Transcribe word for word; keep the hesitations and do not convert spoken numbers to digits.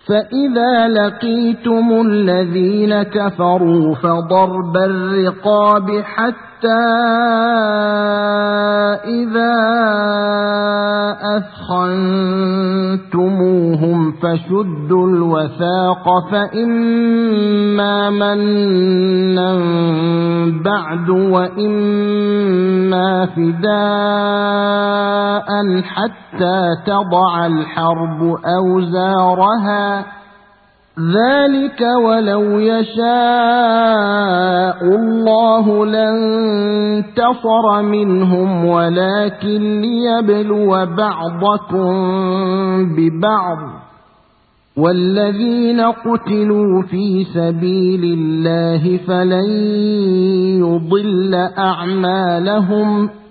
فإذا لقيتم الذين كفروا فضرب الرقاب حتى إذا أثخنتموهم فشدوا الوثاق فإما منا بعد وإما فداء حتى تضع الحرب أوزارها ذلك ولو يشاء الله لانتصر منهم ولكن ليبلو بعضكم ببعض والذين قتلوا في سبيل الله فلن يضل أعمالهم